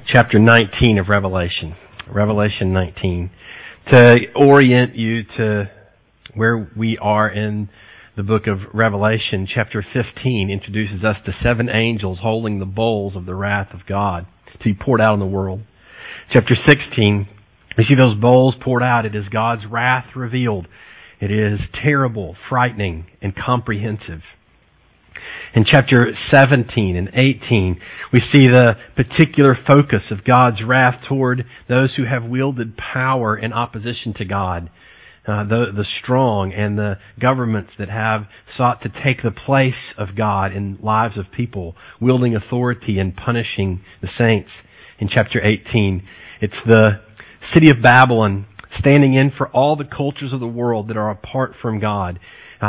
chapter 19 of Revelation. Revelation 19. To orient you to where we are in the book of Revelation, chapter 15 introduces us to 7 angels holding the bowls of the wrath of God to be poured out on the world. Chapter 16, we see those bowls poured out. It is God's wrath revealed. It is terrible, frightening, and comprehensive. In chapter 17 and 18, we see the particular focus of God's wrath toward those who have wielded power in opposition to God. The strong and the governments that have sought to take the place of God in lives of people, wielding authority and punishing the saints. In chapter 18, it's the city of Babylon standing in for all the cultures of the world that are apart from God.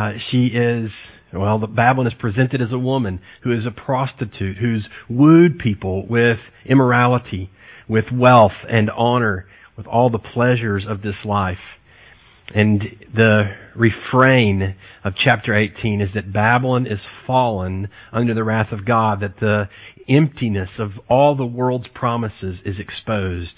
Babylon is presented as a woman who is a prostitute, who's wooed people with immorality, with wealth and honor, with all the pleasures of this life. And the refrain of chapter 18 is that Babylon is fallen under the wrath of God, that the emptiness of all the world's promises is exposed.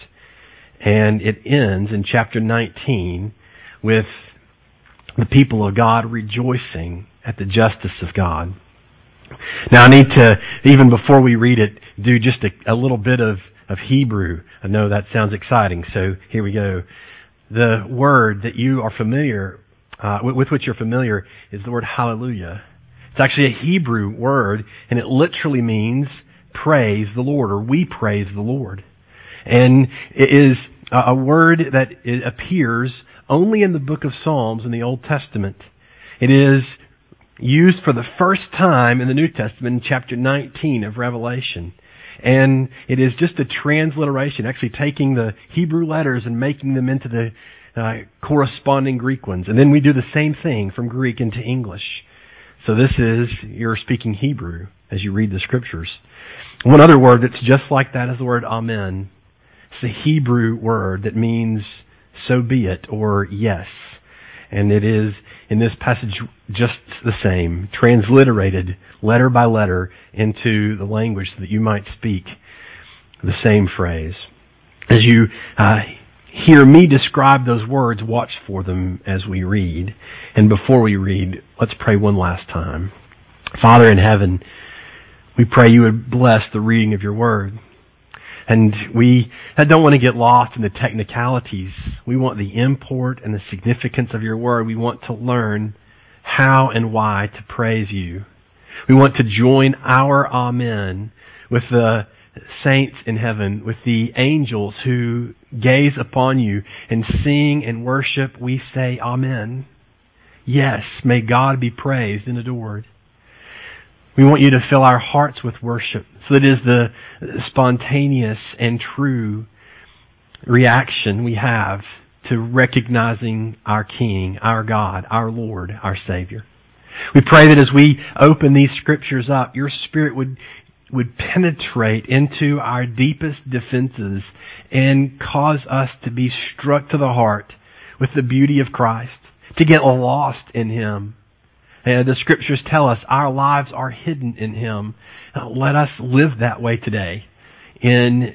And it ends in chapter 19 with the people of God rejoicing at the justice of God. Now I need to, even before we read it, do just a little bit of Hebrew. I know that sounds exciting, so here we go. The word that you are familiar, with which you're familiar, is the word hallelujah. It's actually a Hebrew word, and it literally means praise the Lord, or we praise the Lord. And it is a word that it appears only in the book of Psalms in the Old Testament. It is used for the first time in the New Testament in chapter 19 of Revelation. And it is just a transliteration, actually taking the Hebrew letters and making them into the corresponding Greek ones. And then we do the same thing from Greek into English. So you're speaking Hebrew as you read the Scriptures. One other word that's just like that is the word amen. It's a Hebrew word that means so be it, or yes. And it is, in this passage, just the same, transliterated letter by letter into the language so that you might speak the same phrase. As you hear me describe those words, watch for them as we read. And before we read, let's pray one last time. Father in heaven, we pray you would bless the reading of your word. And we don't want to get lost in the technicalities. We want the import and the significance of your word. We want to learn how and why to praise you. We want to join our amen with the saints in heaven, with the angels who gaze upon you and sing and worship. We say amen. Yes, may God be praised and adored. We want you to fill our hearts with worship, so that it is the spontaneous and true reaction we have to recognizing our King, our God, our Lord, our Savior. We pray that as we open these Scriptures up, your Spirit would penetrate into our deepest defenses and cause us to be struck to the heart with the beauty of Christ, to get lost in Him. The Scriptures tell us our lives are hidden in Him. Let us live that way today in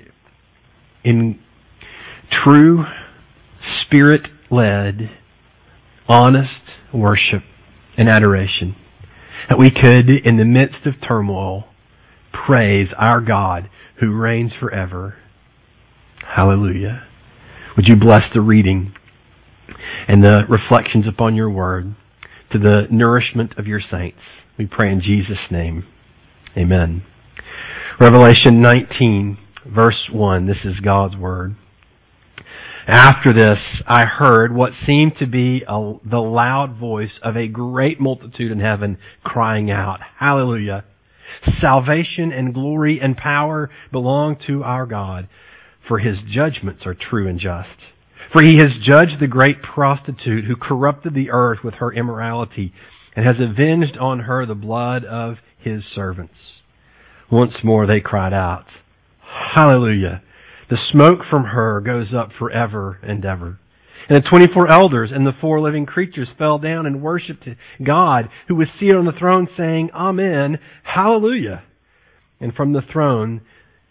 true, Spirit-led, honest worship and adoration. That we could, in the midst of turmoil, praise our God who reigns forever. Hallelujah. Would you bless the reading and the reflections upon your word to the nourishment of your saints. We pray in Jesus' name. Amen. Revelation 19, verse 1. This is God's word. After this, I heard what seemed to be the loud voice of a great multitude in heaven crying out, Hallelujah! Salvation and glory and power belong to our God, for His judgments are true and just. For He has judged the great prostitute who corrupted the earth with her immorality and has avenged on her the blood of His servants. Once more they cried out, Hallelujah! The smoke from her goes up forever and ever. And the 24 elders and the 4 living creatures fell down and worshipped God who was seated on the throne, saying, Amen, Hallelujah! And from the throne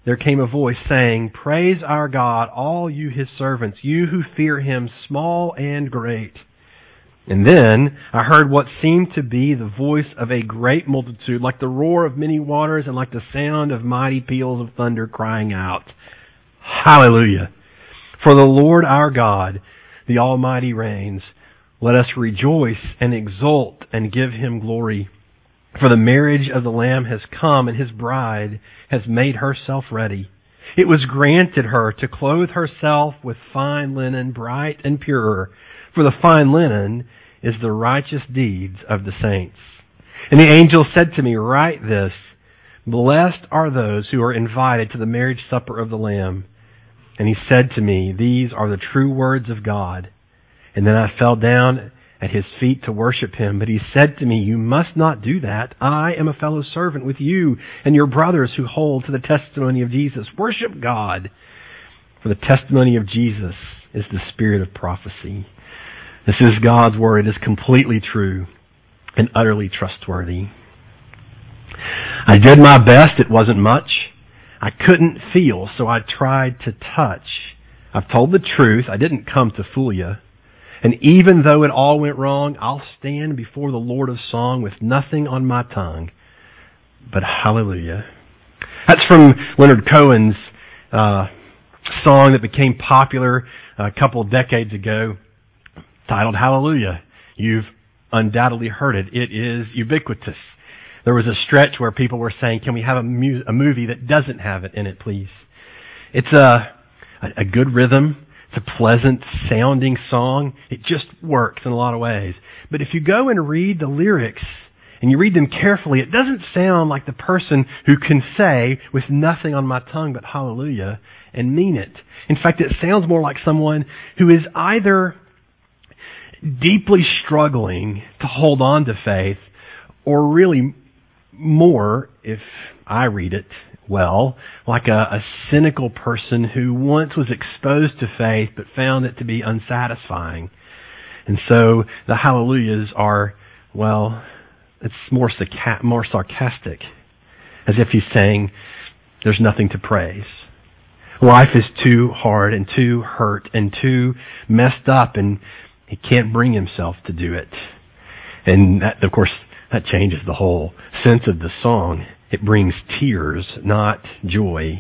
there came a voice saying, "Praise our God, all you His servants, you who fear Him, small and great." And then I heard what seemed to be the voice of a great multitude, like the roar of many waters and like the sound of mighty peals of thunder, crying out, "Hallelujah! For the Lord our God, the Almighty reigns. Let us rejoice and exult and give Him glory. For the marriage of the Lamb has come, and His bride has made herself ready. It was granted her to clothe herself with fine linen, bright and pure, for the fine linen is the righteous deeds of the saints." And the angel said to me, "Write this, blessed are those who are invited to the marriage supper of the Lamb." And he said to me, "These are the true words of God." And then I fell down at His feet to worship Him. But He said to me, "You must not do that. I am a fellow servant with you and your brothers who hold to the testimony of Jesus. Worship God. For the testimony of Jesus is the spirit of prophecy." This is God's Word. It is completely true and utterly trustworthy. I did my best. It wasn't much. I couldn't feel, so I tried to touch. I've told the truth. I didn't come to fool you. And even though it all went wrong, I'll stand before the Lord of song with nothing on my tongue but hallelujah. That's from Leonard Cohen's song that became popular a couple of decades ago, titled Hallelujah. You've undoubtedly heard it. It is ubiquitous. There was a stretch where people were saying, "Can we have a movie that doesn't have it in it, please?" It's a good rhythm. It's a pleasant sounding song. It just works in a lot of ways. But if you go and read the lyrics and you read them carefully, it doesn't sound like the person who can say with nothing on my tongue but hallelujah and mean it. In fact, it sounds more like someone who is either deeply struggling to hold on to faith, or really more, if I read it well, like a cynical person who once was exposed to faith but found it to be unsatisfying. And so the hallelujahs are, well, it's more sarcastic, as if he's saying there's nothing to praise. Life is too hard and too hurt and too messed up, and he can't bring himself to do it. And that, of course, that changes the whole sense of the song. It brings tears, not joy.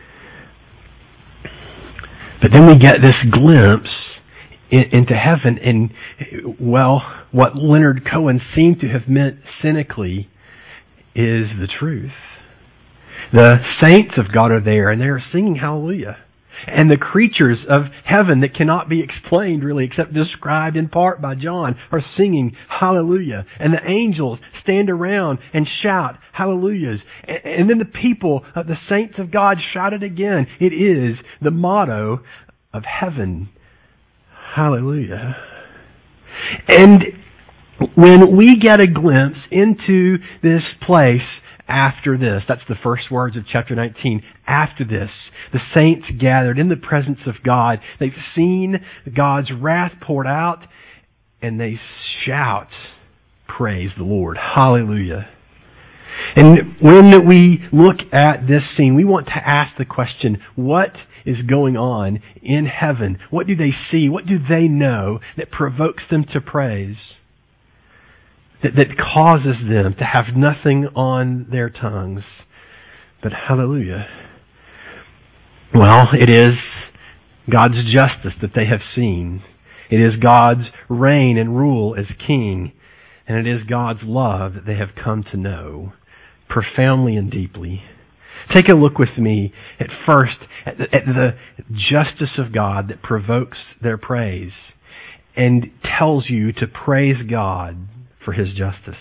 But then we get this glimpse into heaven, and, well, what Leonard Cohen seemed to have meant cynically is the truth. The saints of God are there, and they are singing hallelujah. And the creatures of heaven that cannot be explained really except described in part by John are singing hallelujah. And the angels stand around and shout hallelujahs. And then the people, the saints of God, shout it again. It is the motto of heaven. Hallelujah. And when we get a glimpse into this place after this, that's the first words of chapter 19. After this, the saints gathered in the presence of God. They've seen God's wrath poured out, and they shout, praise the Lord. Hallelujah. And when we look at this scene, we want to ask the question, what is going on in heaven? What do they see? What do they know that provokes them to praise? That causes them to have nothing on their tongues but hallelujah. Well, it is God's justice that they have seen. It is God's reign and rule as king. And it is God's love that they have come to know profoundly and deeply. Take a look with me at first at the justice of God that provokes their praise and tells you to praise God for His justice.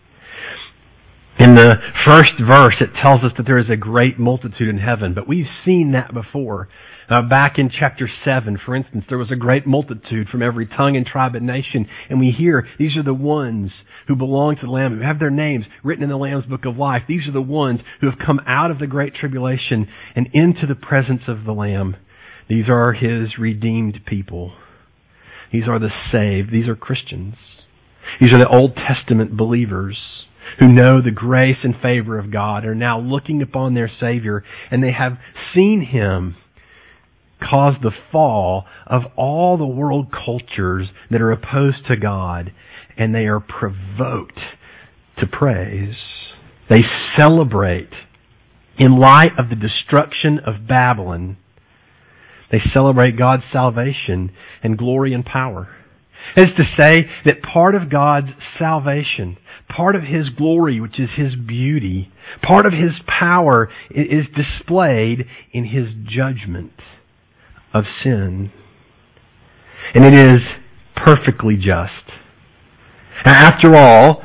In the first verse, it tells us that there is a great multitude in heaven, but we've seen that before. Back in chapter 7, for instance, there was a great multitude from every tongue and tribe and nation, and we hear these are the ones who belong to the Lamb, who have their names written in the Lamb's book of life. These are the ones who have come out of the great tribulation and into the presence of the Lamb. These are His redeemed people. These are the saved. These are Christians. These are the Old Testament believers. who know the grace and favor of God, are now looking upon their Savior, and they have seen Him cause the fall of all the world cultures that are opposed to God, and they are provoked to praise. They celebrate in light of the destruction of Babylon. They celebrate God's salvation and glory and power. That is to say that part of God's salvation, part of His glory, which is His beauty, part of His power is displayed in His judgment of sin. And it is perfectly just. After all,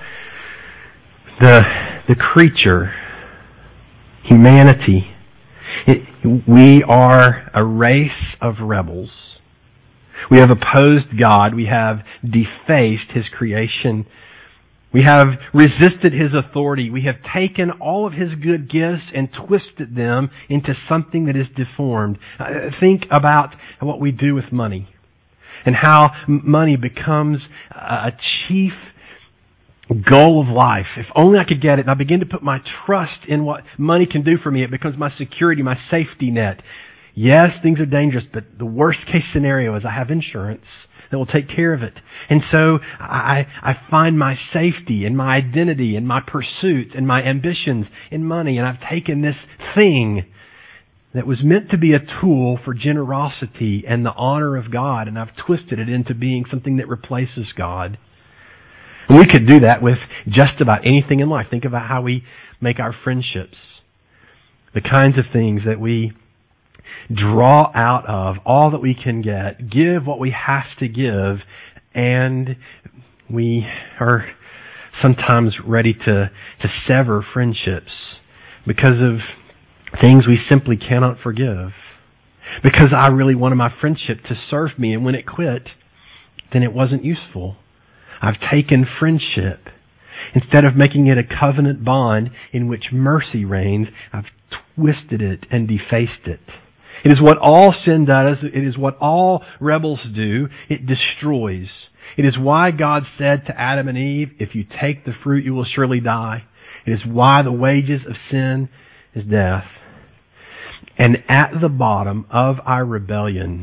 the creature, humanity, we are a race of rebels. We have opposed God. We have defaced His creation. We have resisted His authority. We have taken all of His good gifts and twisted them into something that is deformed. Think about what we do with money and how money becomes a chief goal of life. If only I could get it, and I begin to put my trust in what money can do for me, it becomes my security, my safety net. Yes, things are dangerous, but the worst case scenario is I have insurance that will take care of it. And so I find my safety and my identity and my pursuits and my ambitions in money, and I've taken this thing that was meant to be a tool for generosity and the honor of God, and I've twisted it into being something that replaces God. And we could do that with just about anything in life. Think about how we make our friendships. The kinds of things that we draw out of, all that we can get, give what we have to give, and we are sometimes ready to sever friendships because of things we simply cannot forgive. Because I really wanted my friendship to serve me, and when it quit, then it wasn't useful. I've taken friendship. Instead of making it a covenant bond in which mercy reigns, I've twisted it and defaced it. It is what all sin does. It is what all rebels do. It destroys. It is why God said to Adam and Eve, if you take the fruit, you will surely die. It is why the wages of sin is death. And at the bottom of our rebellion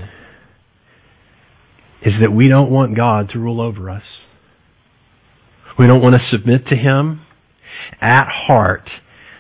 is that we don't want God to rule over us. We don't want to submit to Him. At heart,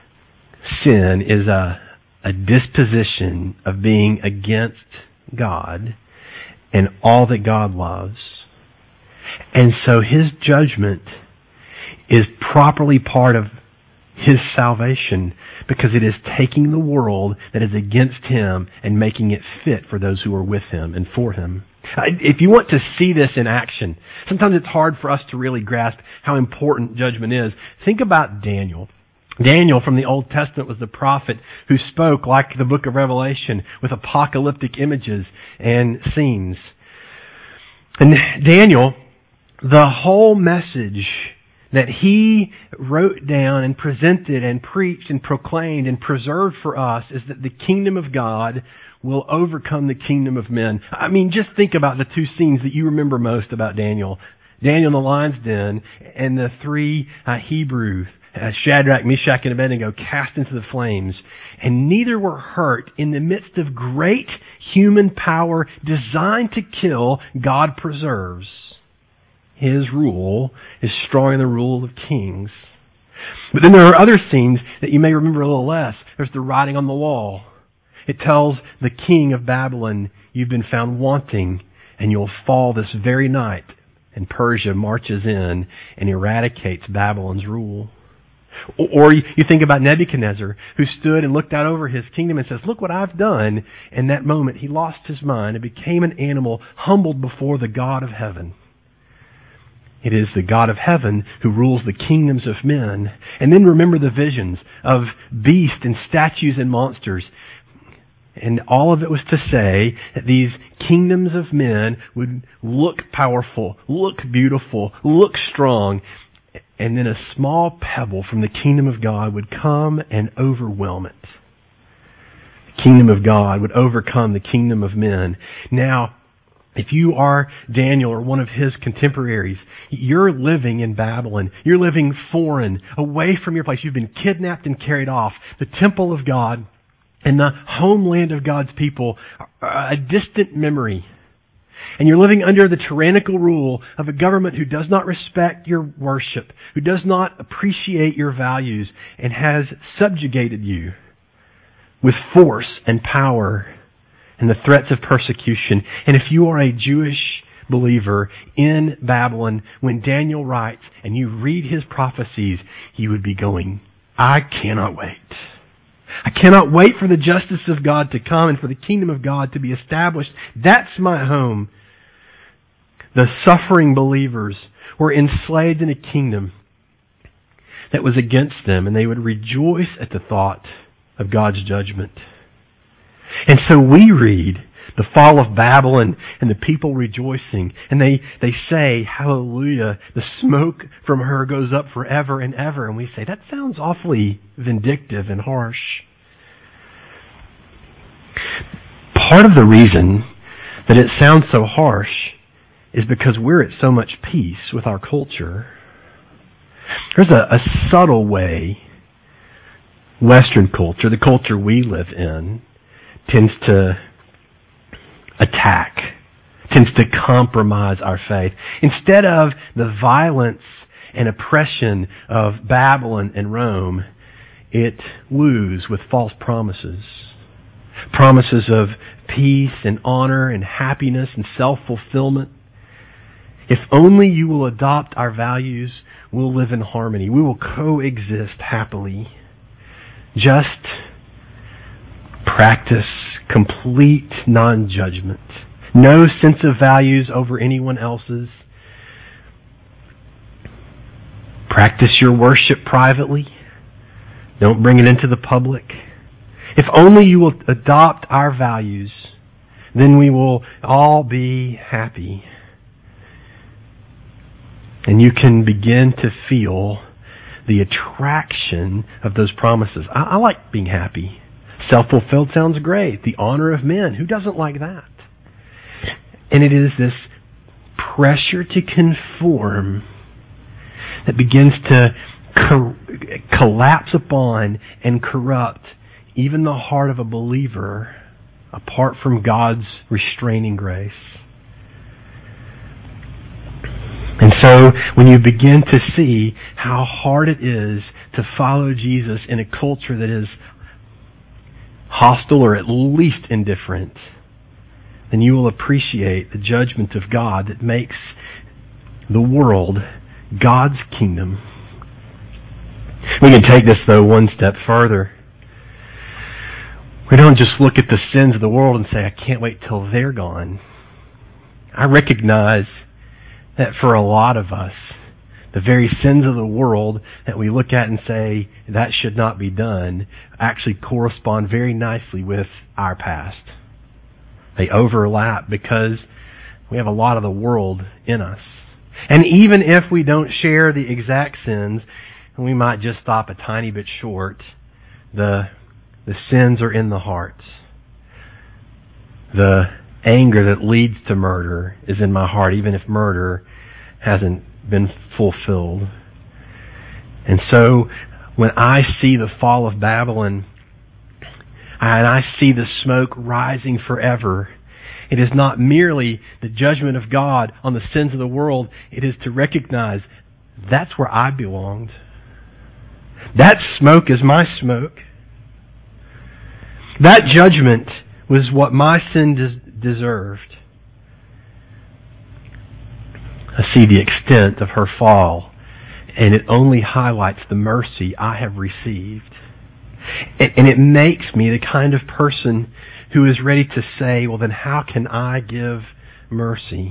sin is a disposition of being against God and all that God loves. And so His judgment is properly part of His salvation because it is taking the world that is against Him and making it fit for those who are with Him and for Him. If you want to see this in action, sometimes it's hard for us to really grasp how important judgment is. Think about Daniel. Daniel from the Old Testament was the prophet who spoke, like the book of Revelation, with apocalyptic images and scenes. And Daniel, the whole message that he wrote down and presented and preached and proclaimed and preserved for us is that the kingdom of God will overcome the kingdom of men. I mean, just think about the two scenes that you remember most about Daniel. Daniel in the lion's den and the three Hebrews, Shadrach, Meshach, and Abednego, cast into the flames. And neither were hurt. In the midst of great human power designed to kill, God preserves. His rule is stronger than the rule of kings. But then there are other scenes that you may remember a little less. There's the writing on the wall. It tells the king of Babylon, you've been found wanting, and you'll fall this very night. And Persia marches in and eradicates Babylon's rule. Or you think about Nebuchadnezzar, who stood and looked out over his kingdom and says, look what I've done. In that moment, he lost his mind and became an animal, humbled before the God of heaven. It is the God of heaven who rules the kingdoms of men. And then remember the visions of beasts and statues and monsters. And all of it was to say that these kingdoms of men would look powerful, look beautiful, look strong. And then a small pebble from the kingdom of God would come and overwhelm it. The kingdom of God would overcome the kingdom of men. Now, If you are Daniel or one of his contemporaries, you're living in Babylon. You're living foreign, away from your place. You've been kidnapped and carried off. The temple of God and the homeland of God's people are a distant memory. And you're living under the tyrannical rule of a government who does not respect your worship, who does not appreciate your values, and has subjugated you with force and power and the threats of persecution. And if you are a Jewish believer in Babylon, when Daniel writes and you read his prophecies, you would be going, I cannot wait. I cannot wait for the justice of God to come and for the kingdom of God to be established. That's my home. The suffering believers were enslaved in a kingdom that was against them, and they would rejoice at the thought of God's judgment. And so we read the fall of Babylon and the people rejoicing, and they say, hallelujah, the smoke from her goes up forever and ever. And we say, that sounds awfully vindictive and harsh. Part of the reason that it sounds so harsh is because we're at so much peace with our culture. There's a subtle way Western culture, the culture we live in, tends to attack, tends to compromise our faith. Instead of the violence and oppression of Babylon and Rome, it woos with false promises. Promises of peace and honor and happiness and self-fulfillment. If only you will adopt our values, we'll live in harmony. We will coexist happily. Just practice complete non-judgment. No sense of values over anyone else's. Practice your worship privately. Don't bring it into the public. If only you will adopt our values, then we will all be happy. And you can begin to feel the attraction of those promises. I like being happy. Self-fulfilled sounds great. The honor of men. Who doesn't like that? And it is this pressure to conform that begins to collapse upon and corrupt even the heart of a believer apart from God's restraining grace. And so when you begin to see how hard it is to follow Jesus in a culture that is hostile or at least indifferent, then you will appreciate the judgment of God that makes the world God's kingdom. We can take this, though, one step further. We don't just look at the sins of the world and say, I can't wait till they're gone. I recognize that for a lot of us, the very sins of the world that we look at and say, that should not be done, actually correspond very nicely with our past. They overlap because we have a lot of the world in us. And even if we don't share the exact sins, we might just stop a tiny bit short, the sins are in the heart. The anger that leads to murder is in my heart, even if murder hasn't been fulfilled. And so, when I see the fall of Babylon, and I see the smoke rising forever, it is not merely the judgment of God on the sins of the world. It is to recognize that's where I belonged. That smoke is my smoke. That judgment was what my sin deserved. I see the extent of her fall, and it only highlights the mercy I have received. And it makes me the kind of person who is ready to say, well, then how can I give mercy?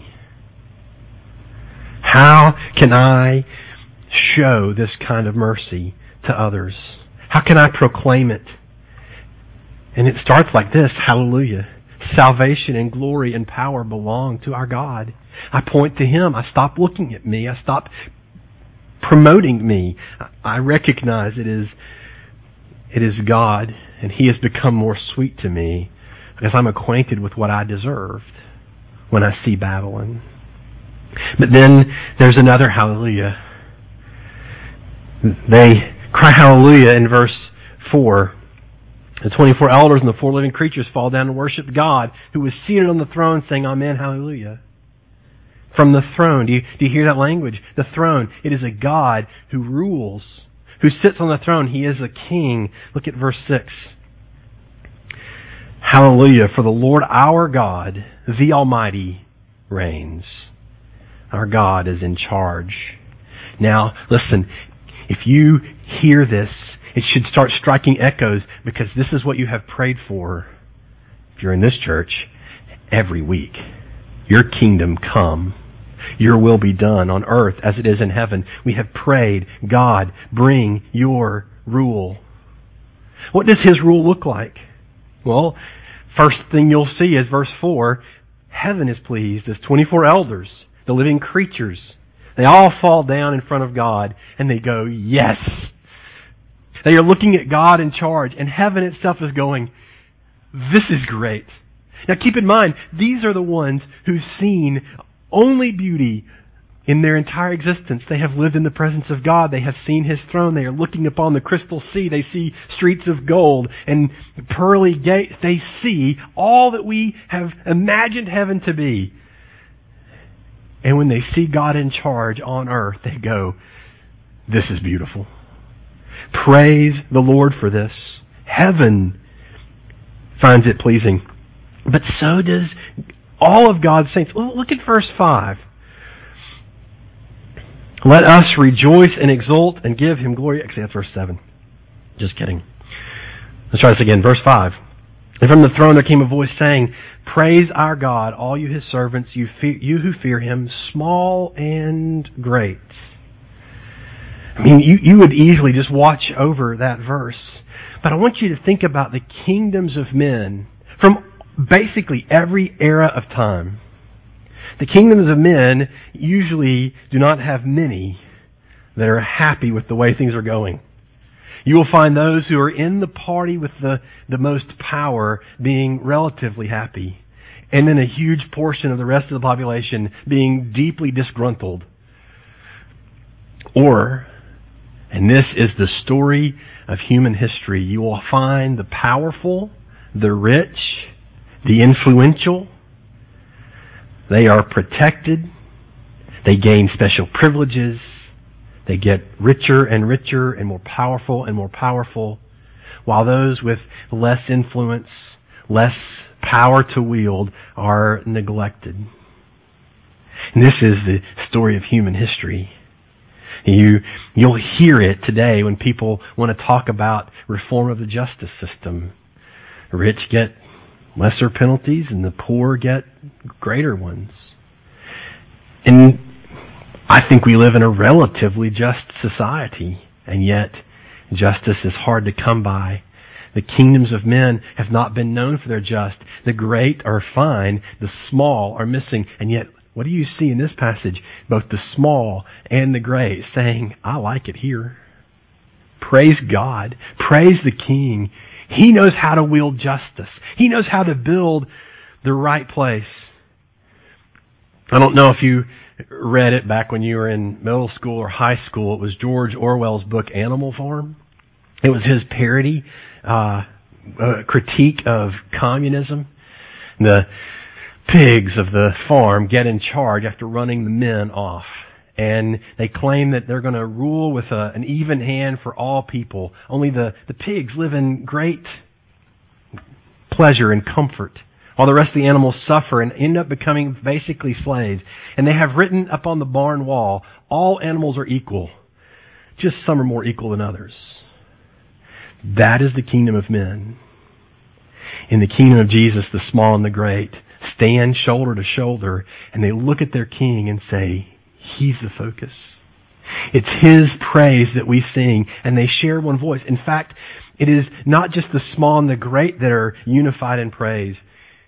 How can I show this kind of mercy to others? How can I proclaim it? And it starts like this, hallelujah. Salvation and glory and power belong to our God. I point to Him. I stop looking at me. I stop promoting me. I recognize it is God, and He has become more sweet to me because I'm acquainted with what I deserved. when I see Babylon. But then there's another hallelujah. They cry hallelujah in verse 4. The 24 elders and the 4 living creatures fall down and worship God, who was seated on the throne, saying, Amen, hallelujah. From the throne. Do you hear that language? The throne. It is a God who rules, who sits on the throne. He is a king. Look at verse 6. Hallelujah, for the Lord our God, the Almighty, reigns. Our God is in charge. Now, listen, if you hear this, it should start striking echoes, because this is what you have prayed for, if you're in this church, every week. Your kingdom come. Your will be done on earth as it is in heaven. We have prayed, God, bring your rule. What does His rule look like? Well, first thing you'll see is verse 4. Heaven is pleased as 24 elders, the living creatures. They all fall down in front of God and they go, yes. They are looking at God in charge, and heaven itself is going, this is great. Now keep in mind, these are the ones who've seen only beauty in their entire existence. They have lived in the presence of God. They have seen His throne. They are looking upon the crystal sea. They see streets of gold and pearly gates. They see all that we have imagined heaven to be. And when they see God in charge on earth, they go, this is beautiful. Praise the Lord for this. Heaven finds it pleasing. But so does all of God's saints. Well, look at verse 5. Let us rejoice and exult and give Him glory. Actually, that's verse 7. Just kidding. Let's try this again. Verse 5. And from the throne there came a voice saying, Praise our God, all you His servants, you who fear Him, small and great. I mean, you would easily just watch over that verse. But I want you to think about the kingdoms of men from basically every era of time. The kingdoms of men usually do not have many that are happy with the way things are going. You will find those who are in the party with the most power being relatively happy, and then a huge portion of the rest of the population being deeply disgruntled. Or, and this is the story of human history, you will find the powerful, the rich, the influential. They are protected. They gain special privileges. They get richer and richer and more powerful, while those with less influence, less power to wield are neglected. And this is the story of human history. You'll hear it today when people want to talk about reform of the justice system. The rich get lesser penalties and the poor get greater ones. And I think we live in a relatively just society, and yet justice is hard to come by. The kingdoms of men have not been known for their just. The great are fine, the small are missing, and yet what do you see in this passage? Both the small and the great saying, I like it here. Praise God. Praise the King. He knows how to wield justice. He knows how to build the right place. I don't know if you read it back when you were in middle school or high school. It was George Orwell's book Animal Farm. It was his parody, critique of communism. The pigs of the farm get in charge after running the men off. And they claim that they're going to rule with an even hand for all people. Only the pigs live in great pleasure and comfort, while the rest of the animals suffer and end up becoming basically slaves. And they have written up on the barn wall, all animals are equal. Just some are more equal than others. That is the kingdom of men. In the kingdom of Jesus, the small and the great stand shoulder to shoulder, and they look at their King and say, He's the focus. It's His praise that we sing, and they share one voice. In fact, it is not just the small and the great that are unified in praise.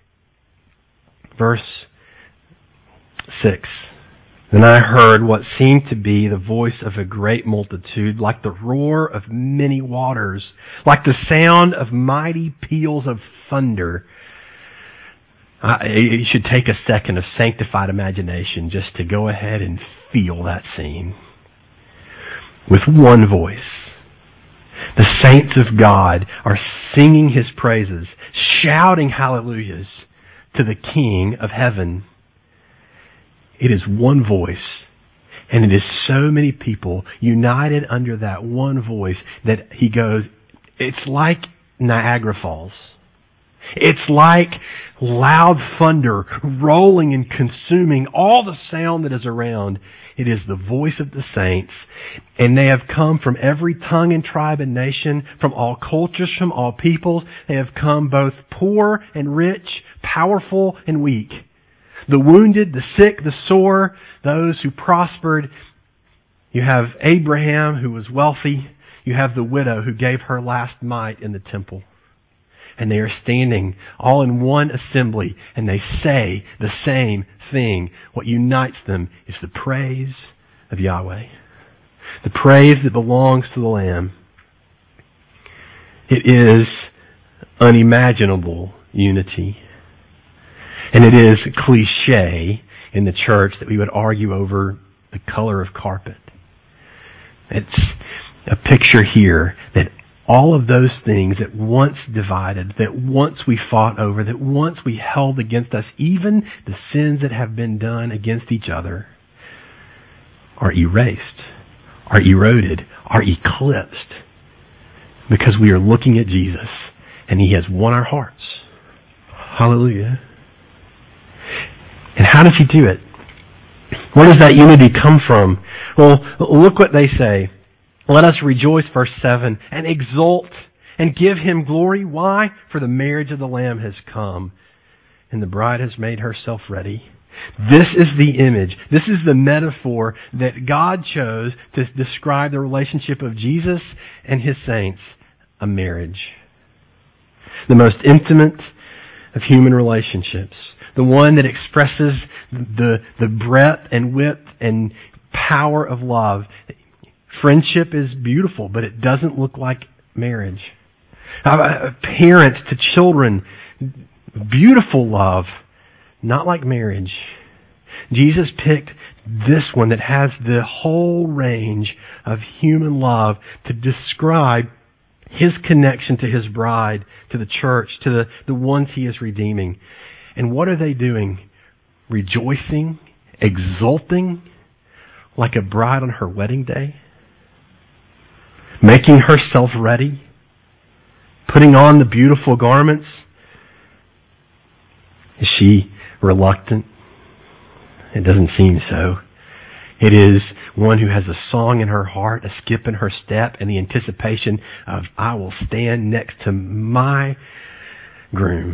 Verse 6. Then I heard what seemed to be the voice of a great multitude, like the roar of many waters, like the sound of mighty peals of thunder. You should take a second of sanctified imagination just to go ahead and feel that scene. With one voice, the saints of God are singing His praises, shouting hallelujahs to the King of heaven. It is one voice, and it is so many people united under that one voice that he goes, it's like Niagara Falls. It's like loud thunder rolling and consuming all the sound that is around. It is the voice of the saints, and they have come from every tongue and tribe and nation, from all cultures, from all peoples. They have come both poor and rich, powerful and weak, the wounded, the sick, the sore, those who prospered. You have Abraham, who was wealthy. You have the widow who gave her last mite in the temple. And they are standing all in one assembly, and they say the same thing. What unites them is the praise of Yahweh, the praise that belongs to the Lamb. It is unimaginable unity. And it is cliche in the church that we would argue over the color of carpet. It's a picture here that all of those things that once divided, that once we fought over, that once we held against us, even the sins that have been done against each other, are erased, are eroded, are eclipsed, because we are looking at Jesus and He has won our hearts. Hallelujah. And how does He do it? Where does that unity come from? Well, look what they say. Let us rejoice, verse 7, and exult and give Him glory. Why? For the marriage of the Lamb has come, and the bride has made herself ready. This is the image. This is the metaphor that God chose to describe the relationship of Jesus and His saints, a marriage. The most intimate of human relationships. The one that expresses the breadth and width and power of love. Friendship is beautiful, but it doesn't look like marriage. Parents to children, beautiful love, not like marriage. Jesus picked this one that has the whole range of human love to describe His connection to His bride, to the church, to the ones He is redeeming. And what are they doing? Rejoicing, exulting, like a bride on her wedding day? Making herself ready, putting on the beautiful garments. Is she reluctant? It doesn't seem so. It is one who has a song in her heart, a skip in her step, and the anticipation of, I will stand next to my groom.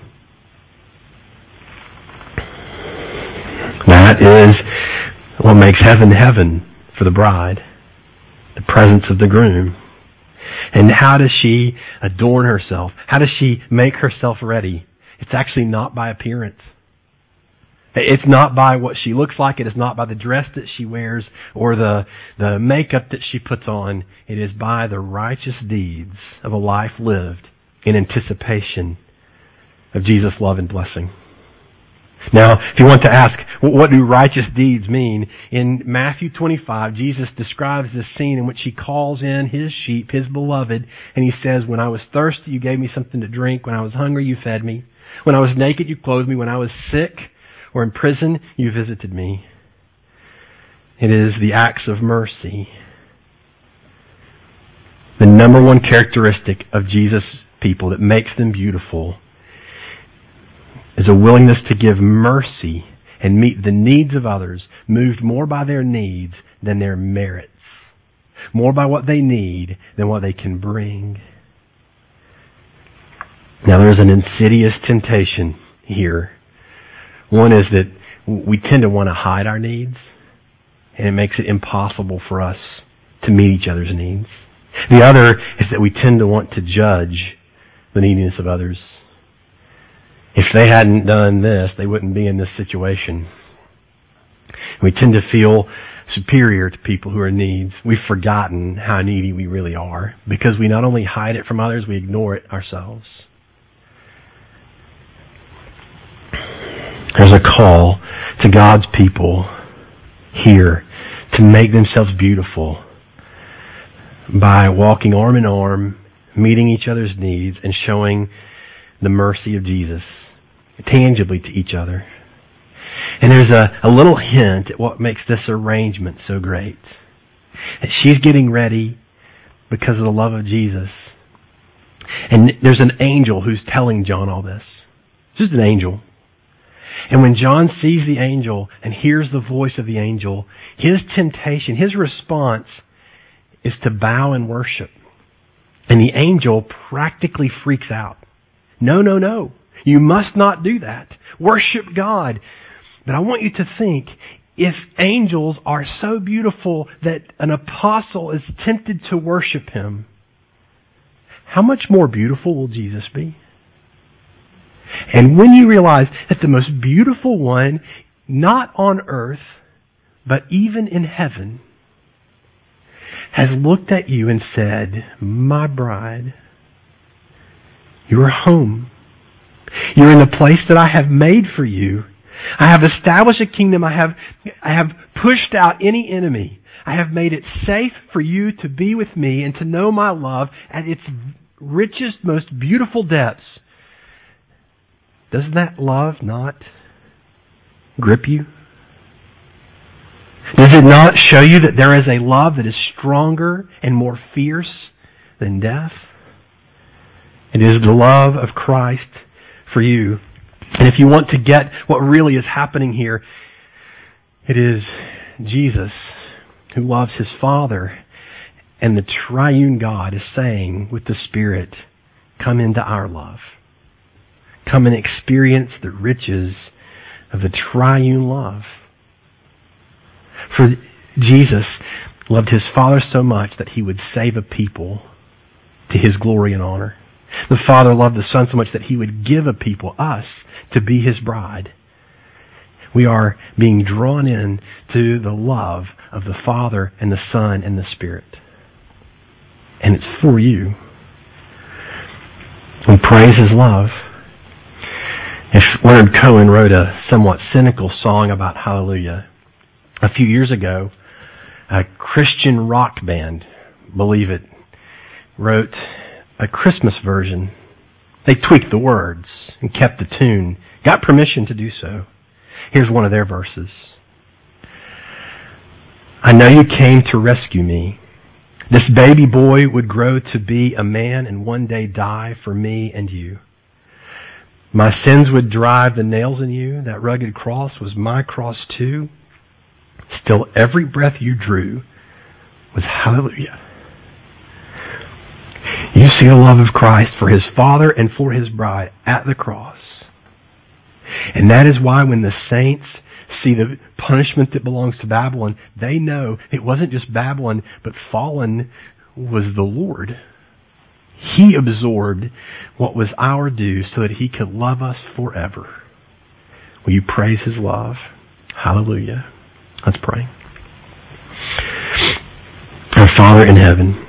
That is what makes heaven heaven for the bride. The presence of the groom. And how does she adorn herself? How does she make herself ready? It's actually not by appearance. It's not by what she looks like. It is not by the dress that she wears or the makeup that she puts on. It is by the righteous deeds of a life lived in anticipation of Jesus' love and blessing. Now, if you want to ask, what do righteous deeds mean? In Matthew 25, Jesus describes this scene in which He calls in His sheep, His beloved, and He says, when I was thirsty, you gave me something to drink. When I was hungry, you fed me. When I was naked, you clothed me. When I was sick or in prison, you visited me. It is the acts of mercy. The number one characteristic of Jesus' people that makes them beautiful is a willingness to give mercy and meet the needs of others, moved more by their needs than their merits, more by what they need than what they can bring. Now there's an insidious temptation here. One is that we tend to want to hide our needs, and it makes it impossible for us to meet each other's needs. The other is that we tend to want to judge the neediness of others. If they hadn't done this, they wouldn't be in this situation. We tend to feel superior to people who are in needs. We've forgotten how needy we really are because we not only hide it from others, we ignore it ourselves. There's a call to God's people here to make themselves beautiful by walking arm in arm, meeting each other's needs, and showing the mercy of Jesus tangibly to each other. And there's a little hint at what makes this arrangement so great. That she's getting ready because of the love of Jesus. And there's an angel who's telling John all this. It's just an angel. And when John sees the angel and hears the voice of the angel, his temptation, his response is to bow and worship. And the angel practically freaks out. No, no, no. You must not do that. Worship God. But I want you to think, if angels are so beautiful that an apostle is tempted to worship him, how much more beautiful will Jesus be? And when you realize that the most beautiful one, not on earth, but even in heaven, has looked at you and said, my bride, you're home. You're in the place that I have made for you. I have established a kingdom. I have pushed out any enemy. I have made it safe for you to be with me and to know my love at its richest, most beautiful depths. Does that love not grip you? Does it not show you that there is a love that is stronger and more fierce than death? It is the love of Christ for you. And if you want to get what really is happening here, it is Jesus who loves His Father, and the triune God is saying with the Spirit, come into our love. Come and experience the riches of the triune love. For Jesus loved His Father so much that He would save a people to His glory and honor. The Father loved the Son so much that He would give a people, us, to be His bride. We are being drawn in to the love of the Father and the Son and the Spirit. And it's for you. We praise His love. If Leonard Cohen wrote a somewhat cynical song about Hallelujah. A few years ago, a Christian rock band, believe it, wrote a Christmas version. They tweaked the words and kept the tune. Got permission to do so. Here's one of their verses. I know you came to rescue me. This baby boy would grow to be a man and one day die for me and you. My sins would drive the nails in you. That rugged cross was my cross too. Still, every breath you drew was hallelujah. You see the love of Christ for His Father and for His bride at the cross. And that is why when the saints see the punishment that belongs to Babylon, they know it wasn't just Babylon, but fallen was the Lord. He absorbed what was our due so that He could love us forever. Will you praise His love? Hallelujah. Let's pray. Our Father in heaven,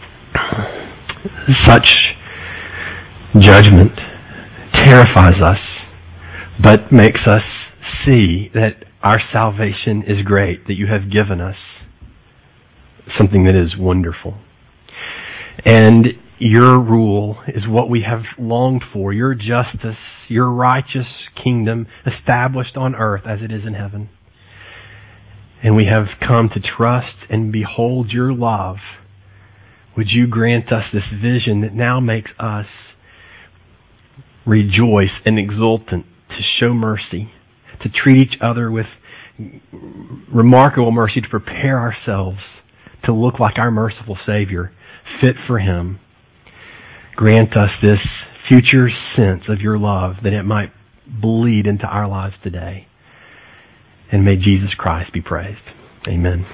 such judgment terrifies us, but makes us see that our salvation is great, that you have given us something that is wonderful. And your rule is what we have longed for, your justice, your righteous kingdom established on earth as it is in heaven. And we have come to trust and behold your love. Would you grant us this vision that now makes us rejoice and exultant to show mercy, to treat each other with remarkable mercy, to prepare ourselves to look like our merciful Savior, fit for Him. Grant us this future sense of your love that it might bleed into our lives today. And may Jesus Christ be praised. Amen.